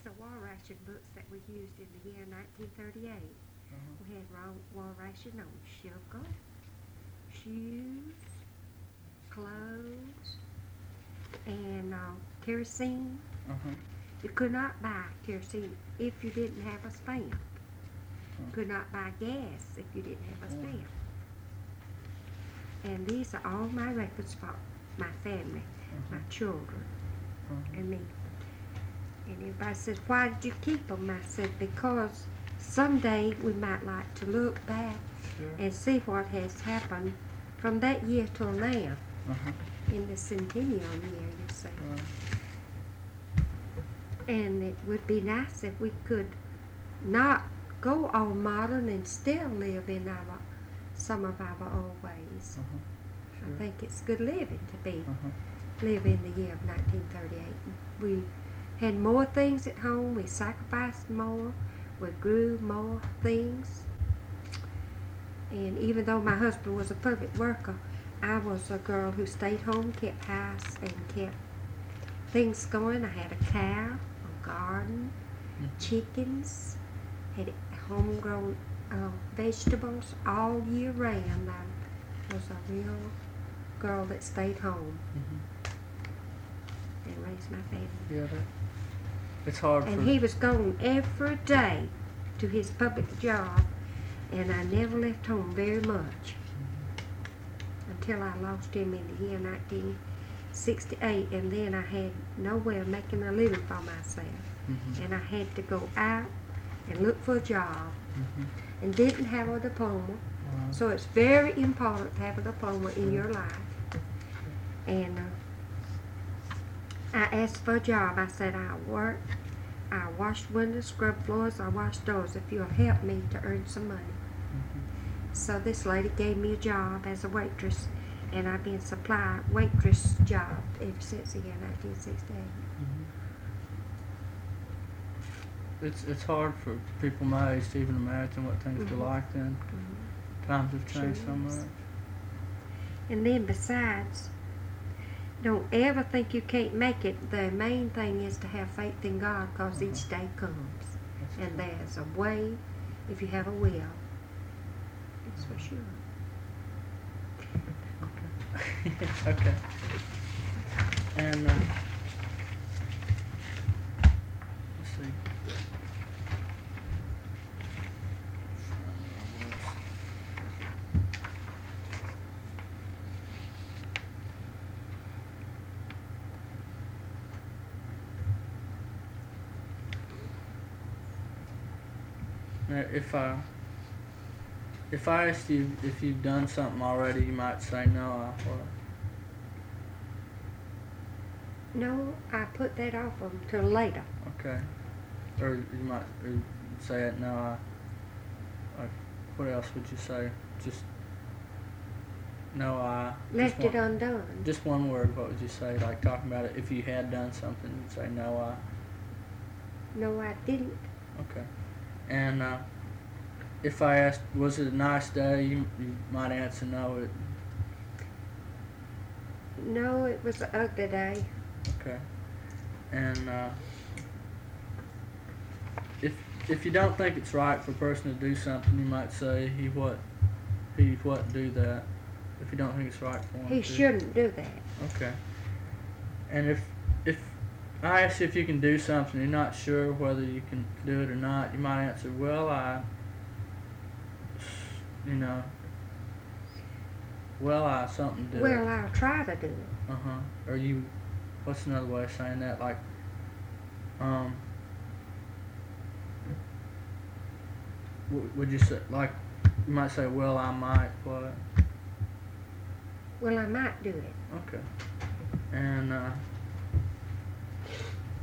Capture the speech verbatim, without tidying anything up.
These are war ration books that were used in the year nineteen thirty-eight. Uh-huh. We had raw war ration on sugar, shoes, clothes, and uh, kerosene. Uh-huh. You could not buy kerosene if you didn't have a stamp. You could not buy gas if you didn't have a stamp. And these are all my records for my family, Uh-huh. my children, Uh-huh. and me. And everybody says, why did you keep them? I said, because someday we might like to look back Sure. and see what has happened from that year till now, Uh-huh. in the centennial year, you see. Right. And it would be nice if we could not go all modern and still live in our some of our old ways. Uh-huh. Sure. I think it's good living to be Uh-huh. live in the year of nineteen thirty-eight. We had more things at home. We sacrificed more. We grew more things. And even though my husband was a public worker, I was a girl who stayed home, kept house, and kept things going. I had a cow, a garden, Mhm. chickens, had homegrown uh, vegetables all year round. I was a real girl that stayed home Mhm. and raised my family. Yeah, that, it's hard And for... he was going every day to his public job, and I never left home very much until I lost him in the year nineteen sixty-eight, and then I had no way of making a living for myself. Mhm. And I had to go out and look for a job, Mhm. and didn't have a diploma. Wow. So it's very important to have a diploma in your life. And uh, I asked for a job. I said, I'll work, I'll wash windows, scrub floors, I'll wash doors if you'll help me to earn some money. Mhm. So this lady gave me a job as a waitress, and I've been supply waitress job ever since the year nineteen sixty-eight. Mhm. It's it's hard for people my age to even imagine what things Mhm. were like then. Mhm. Times have changed Sure so is. much. And then besides, don't ever think you can't make it. The main thing is to have faith in God, because Uh-huh. each day comes. That's And true. there's a way if you have a will. That's for sure. Okay. Okay. And uh, let's see. Now, if I if I asked you if you've done something already, you might say no. I what? No, I put that off until later. Okay. Or you might or you'd say it. No. I. Like, what else would you say? Just no. I Left just it one, undone. Just one word. What would you say? Like talking about it. If you had done something, you'd say no. I. No, I didn't. Okay. And uh, if I asked, was it a nice day? You, you might answer no. It. No, it was an ugly day. Okay. And uh, if if you don't think it's right for a person to do something, you might say he what he what do that. If you don't think it's right for him. He to. shouldn't do that. Okay. And if if I ask you if you can do something, you're not sure whether you can do it or not, you might answer, well, I, you know, well, I something to do Well, it. I'll try to do it. Uh-huh. Or you, what's another way of saying that? Like, um, w- would you say, like, you might say, well, I might, what? Well, I might do it. Okay. And, uh,